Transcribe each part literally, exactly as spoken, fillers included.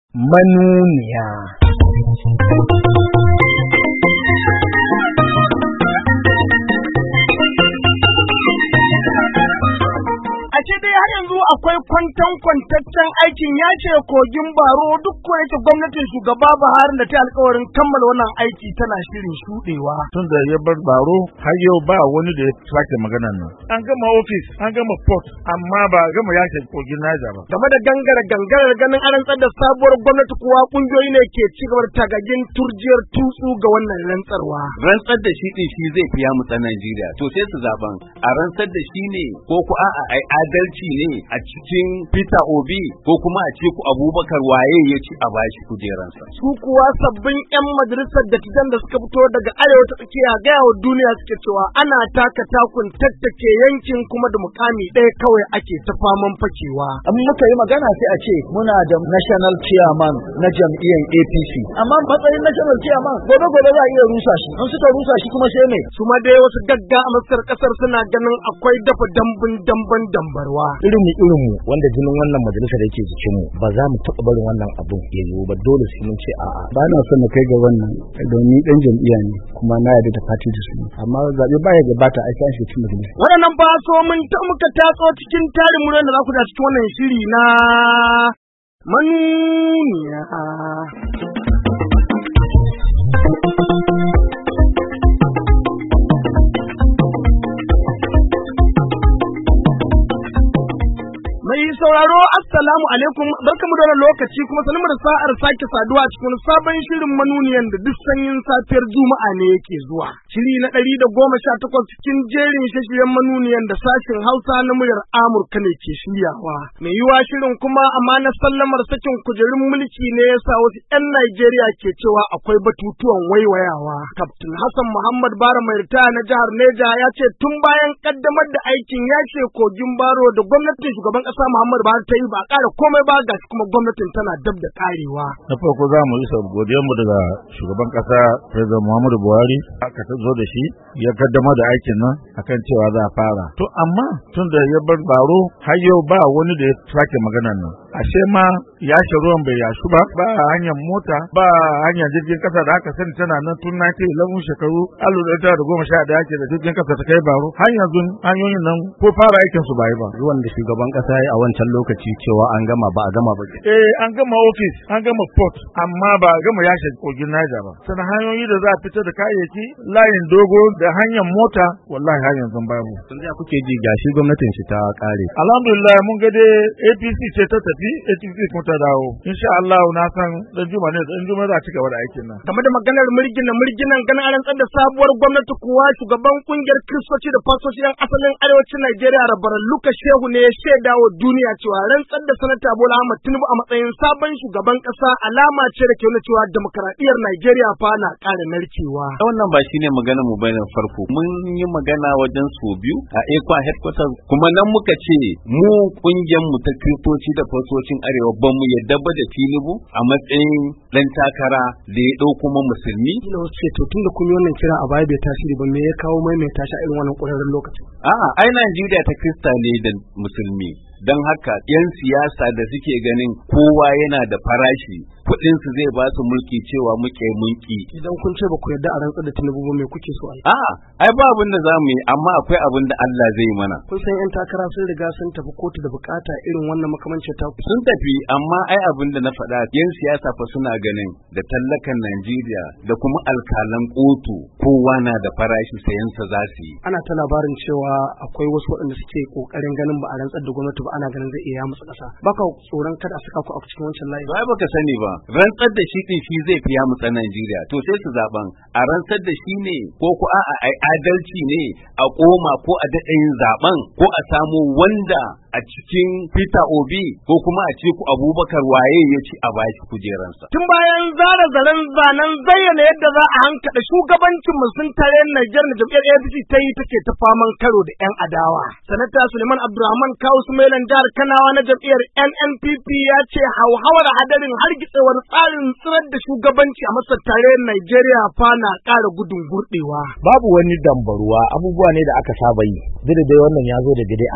manuniya. Ashe dai har yanzu akwai kwantan kwantaccen aikin yace kogin Baro duk ko yake gwamnatin shugaba Buhari da ta alƙawarin kammala wannan aiki tana shirin shudewa. Tun da ya bar Baro har yau ba wani da ya sake maganar nan. An gama office, an gama port, amma ba gama yace kogin Niger ba. Game da gangara gangarar ganin an rantsar da sabuwar gwamnati kuwa kungiyoyi ne ke ci gaba da tagagin turjiyar tutsu ga wannan rantsarwa. Rantsar da shi din shi zai fiya mu ta Najeriya. To sai su zaban a rantsar da shi ne ko ku a'a ai adalci ne a cikin Peter Obi ko kuma a Atiku Abubakar waye ya ci a bashi kujeransa. Su kuwa sabbin 'yan majalisar dattijan da suka fito daga arewa ta tsakiya gaya wa duniya suke cewa ana taka takun tattake yankin kuma da mukami ɗaya kawai ake ta faman fakewa. An muka yi magana sai a ce muna da national chairman na jam'iyyar A P C. Amma matsayin national chairman gobe gobe za a iya rusa shi. In suka rusa shi kuma sai me? Su ma dai wasu gagga a masar kasar suna ganin akwai dafa dambun damban dambarwa. Irin mu irin mu wanda jinin wannan majalisar yake jikin mu ba za mu taɓa barin wannan abun ya yiwu ba, dole sai mun ce a'a. Ba na son na kai ga wannan domin dan jam'iyya ne kuma na yarda da party da su, amma zabe ba ya gabata a kan shi cikin majalisa. Waɗannan ba so mun ta muka tatso cikin tarin muryar da za ku da cikin wannan shiri na manuniya. Mai sauraro assalamu alaikum, barkamu da wannan lokaci kuma sanin da sa'ar sake saduwa cikin sabon shirin manuniyan da duk sanyin safiyar Juma'a ne yake zuwa. Shiri na ɗari da goma sha takwas cikin jerin shirye-shiryen manuniyan da sashen Hausa na muryar Amurka ne ke shiryawa. Mai yiwa shirin kuma amma na sallamar sakin kujerun mulki ne yasa wasu 'yan Najeriya ke cewa akwai batutuwan waiwayawa. Kaftin Hassan Muhammad Bara mai ritaya na jihar Neja ya ce tun bayan kaddamar da aikin yace kogin Baro da gwamnatin shugaban ƙasa Muhammad Buhari ta yi ba ƙara komai ba ga kuma gwamnatin tana dab da ƙarewa. Na farko za mu isa godiyar mu daga shugaban ƙasa President Muhammadu Buhari aka ta zo da shi ya kaddamar da aikin nan akan cewa za a fara. To amma tun da ya bar Baro har yau ba wani da ya sake maganar nan. Ashe ma yashe ruwan bai yashu ba, ba hanyar mota, ba hanyar jirgin kasa da aka sani tana nan tun nineteen eleven shekaru alif ɗari tara da goma sha ɗaya ake da jirgin kasa ta kai Baro. Har yanzu hanyoyin nan ko fara aikin su ba yi ba. Ruwan da shugaban kasa ya a wancan lokaci cewa an gama ba a gama ba. Eh an gama office, an gama port, amma ba a gama yashe kogin Niger ba. Sannan hanyoyi da za a fitar da kayayyaki, layin dogo da hanyar mota wallahi har yanzu babu. Tun da kuke ji gashi gwamnatin shi ta kare. Alhamdulillah mun ga dai A P C ce ta tafi, A P C kuma ta dawo. Insha Allah na san dan juma ne dan juma za a ci gaba da aikin nan. Game da maganar mulkin na mulkinan ganin an rantsar da sabuwar gwamnati kuwa shugaban kungiyar Kiristoci da fasoci yan asalin arewacin Najeriya Rabaran Luka Shehu ne ya shaida wa duniya cewa rantsar da sanata Bola Ahmed Tinubu a matsayin sabon shugaban kasa alama ce da ke nuna cewa demokradiyyar Najeriya fa na ƙara narkewa. Wannan ba shine magana mu bane farko. Mun yi magana wajen so biyu a Ekwa headquarters kuma nan muka ce mu kungiyar mu ta Kiristoci da fasocin arewa ba mu yadda ba da Tinubu a matsayin dan takara da ya dauko mu musulmi. Ina wasu ce to tunda kun yi wannan kira a baya bai tasiri ba me ya kawo mai mai tashi a irin wannan ƙwararren lokacin. A'a ai Najeriya ta Kirista ne da musulmi. Don haka 'yan siyasa da suke ganin kowa yana da farashi kuɗinsu zai ba su mulki cewa muke mulki. Idan kun ce ba ku yarda a rantsar da Tinubu ba me kuke so a yi? A'a, ai ba abin da za mu yi amma akwai abin da Allah zai yi mana. Kun san 'yan takara sun riga sun tafi kotu da bukata irin wannan makamancin ta. Sun tafi amma ai abin da na faɗa 'yan siyasa fa suna ganin da tallakan Najeriya da kuma alkalan kotu kowa na da farashi sayansa za su yi. Ana ta labarin cewa akwai wasu waɗanda suke kokarin ganin ba a rantsar da gwamnati ba ana ganin zai iya musu ƙasa. Baka tsoron kada a saka ku a cikin wancan layi. Ba baka sani ba. Rantsar da shi din shi zai fiya mu tsan Najeriya. To sai su zaban a rantsar da shi ne ko ko a'a ai adalci ne a koma ko a daɗa yin zaben ko a samu wanda a cikin Peter Obi ko kuma a Atiku Abubakar waye ya ci a bashi kujeransa. Tun bayan zara zaren zanen zayyana yadda za a hankada shugabancin musun tare Niger da jam'iyyar A P C ta yi take ta faman karo da 'yan adawa. Sanata Suleiman Abdulrahman Kawu Sumailan jihar Kanawa na jam'iyyar N N P P ya ce hauhawar hadarin hargitsewar tsarin tsirar da shugabanci a masar tare Nigeria fa na ƙara gudun gurɗewa. Babu wani dambaruwa, abubuwa ne da aka saba yi. Duk da dai wannan ya zo da bid'a.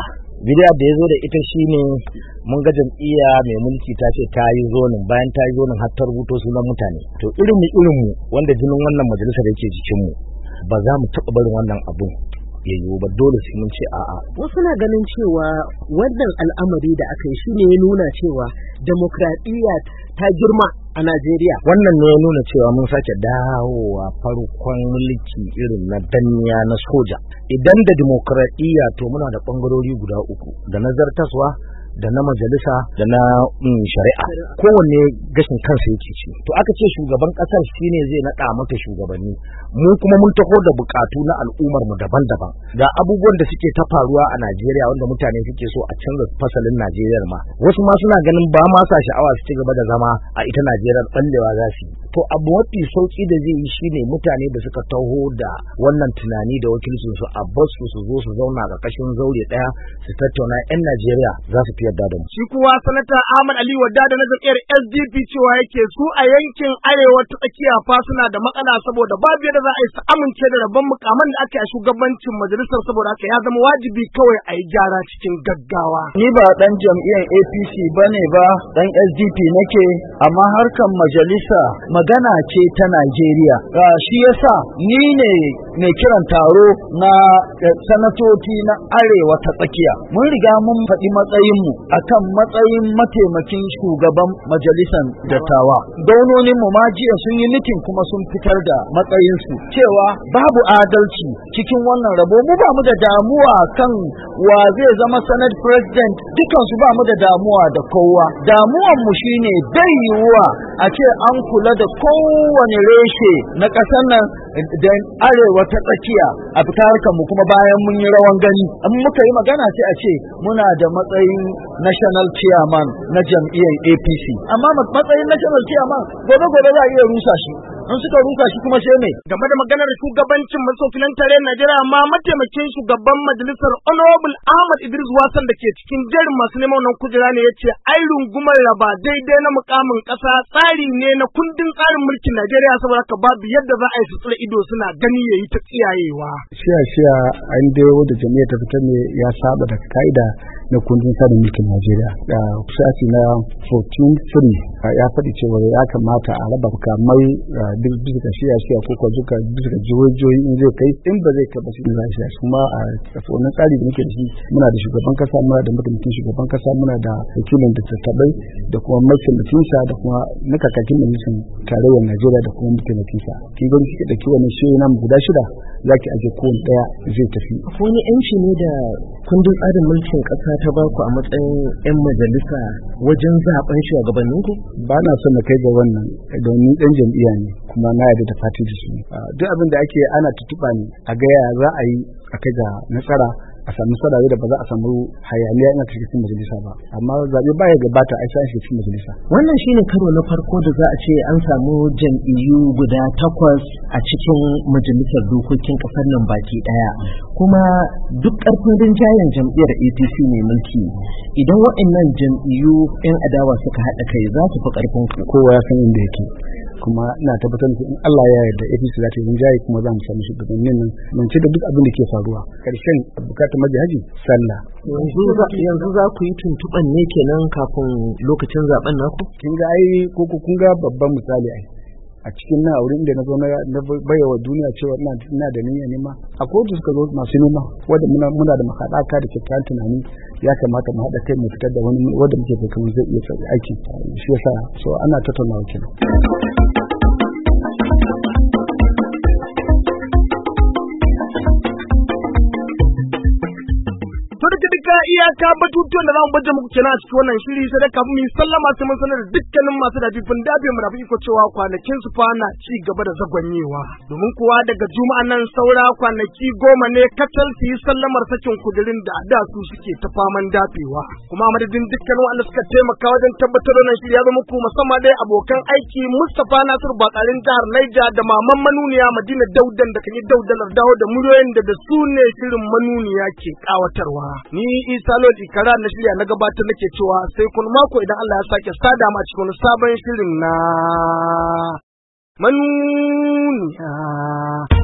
bidiya da ya zo da ita shine mun ga jam'iyya mai mulki ta ce ta yi zonin, bayan ta yi zonin har ta rubuto sunan mutane. To irin mu irin mu wanda jinin wannan majalisa da yake jikin mu ba za mu taɓa barin wannan abun ya yiwu ba, dole sai mun ce a'a. Wasu na ganin cewa wannan al'amari da aka yi shine ya nuna cewa demokradiyya ta girma a Najeriya. Wannan ne ya nuna cewa mun sake dawowa farkon mulki irin na danniya na soja. Idan da demokradiyya to muna da bangarori guda uku, da nazartaswa, da na majalisa, da na mm, shari'a. Kowanne gashin kansa yake ci. To aka ce shugaban kasar shine zai naɗa mata shugabanni. Mu kuma mun taho da bukatu na al'ummar mu daban-daban. Ga abubuwan da suke ta faruwa a Najeriya wanda mutane suke so a canza fasalin Najeriya ma. Wasu ma suna ganin ba ma sa sha'awa su ci gaba da zama a ita Najeriya, ballewa za su yi. To abu mafi sauki da zai yi shine mutane da suka taho da wannan tunani da wakilcin su a basu su zo su zauna a ƙarƙashin zaure ɗaya su tattauna 'yan Najeriya za su fi yarda da mu. Shi kuwa sanata Ahmad Ali Wadda da na jam'iyyar S D P cewa yake su a yankin arewa ta tsakiya fa suna da matsala saboda babu yadda za a yi su amince da rabon mukaman da aka yi a shugabancin majalisar, saboda haka ya zama wajibi kawai a yi gyara cikin gaggawa. Ni ba dan jam'iyyar A P C bane ba, dan S D P nake, amma harkan majalisa magana ce ta Najeriya. Shi yasa ni ne mai kiran taro na sanatoci na arewa ta tsakiya. Mun riga mun faɗi matsayinmu akan matsayin mataimakin shugaban majalisar dattawa. Daunonin mu ma jiya sun yi mitin kuma sun fitar da matsayinsu cewa babu adalci cikin wannan rabo. Mu ba mu da damuwa kan wa zai zama senate president, dukansu ba mu da damuwa da kowa. Damuwan mu shine bai yiwuwa a ce an kula da kowane reshe na ƙasar nan da arewa ta tsakiya a fita harkar mu kuma bayan mun yi rawan gani. An muka yi magana sai a ce muna da matsayin national chairman na jam'iyyar A P C, amma matsayin national chairman gobe gobe za a iya rusa shi. An suka rusa shi kuma sai me? Game da maganar shugabancin masofilan tarayyar Najeriya, amma mataimakin shugaban majalisar Honorable Ahmad Idris Wasan da ke cikin jerin masu neman wannan kujera ne yace ai rungumar raba daidai na mukamin kasa tsari ne na kundin tsarin mulkin Najeriya, saboda haka babu yadda za a yi su tsira ido suna gani yayi ta tsiyayewa. Shiya shiya an dai wanda jami'a ta fitar ne ya saba da kaida na kundin tsarin mulkin Najeriya. Da sashi na fourteen three ya faɗi cewa ya kamata a raba kamar duk bisa shiya shiya ko ko duka bisa jihohi in zai kai, in ba zai kai ba shi zai shiya. Kuma a wannan tsari da muke da shi muna da shugaban kasa, muna da mataimakin shugaban kasa, muna da wakilin da tattabai da kuma mataimakinsa da kuma na kakakin majalisar tarayyar Najeriya da kuma mataimakinsa. Kin ga kike da kiwon shi nan guda shida zaki aje kowane daya zai tafi. Wani yanci ne da kundin tsarin mulkin kasa ta baku a matsayin 'yan majalisa wajen zaben shugabanninku? Ba na son na kai ga wannan domin dan jam'iyya ne kuma na yarda da fati da su. Duk abin da ake ana tutuba ne a ga ya za a yi a kai ga nasara, a samu sarari da ba za a samu hayaniya ina cikin majalisa ba, amma zabe baya gabata a sai cikin majalisa. Wannan shine karo na farko da za a ce an samu jam'iyyu guda takwas a cikin majalisar dokokin kasar nan baki daya, kuma duk karfin rinjayen jam'iyyar A P C mai mulki. Idan waɗannan jam'iyyu 'yan adawa suka haɗa kai za su fi karfin ku. Kowa ya san inda yake, kuma ina tabbatar da in Allah ya yarda A P C za ta yi rinjaye kuma za mu samu shugabannin nan mun ci da duk abin da ke faruwa. Karshen bukatar majihaji sallah. Yanzu za ku yi tuntuɓan ne kenan kafin lokacin zaben naku? Kin ga ai ko kun ga babban misali ai a cikin na wurin da na zo na bayyana duniya cewa ina ina da niyyar nema, a kotu suka zo masu nema wanda muna muna da makadaka da kyakkyawan tunani ya kamata mu haɗa kai mu fitar da wani wanda muke fatan zai iya tsari aiki. Shi yasa so ana tattaunawa kenan. iyaka batutuwan da za mu baje muku kenan a cikin wannan shiri, sai da kafin mu sallama sai mun sanar da dukkanin masu dafifin dafe mu rafi iko cewa kwanakin su fa na ci gaba da zagwanyewa, domin kuwa daga juma'a nan saura kwanaki goma ne kacal su yi sallamar sakin kudirin da da su suke ta faman dafewa. Kuma madadin dukkanin wanda suka taimaka wajen tabbatar da wannan shiri ya zama muku, musamman dai abokan aiki Mustapha Nasir Bakarin jihar Niger da Maman Manuniya Madina Daudan da kan yi daudalar dawo da muryoyin da da su ne shirin Manuniya ke kawatarwa. Ni Isa Lord Ikara na shirya na gabatar nake cewa sai kun mako idan Allah ya sake sada mu a cikin sabon shirin na Manuniya.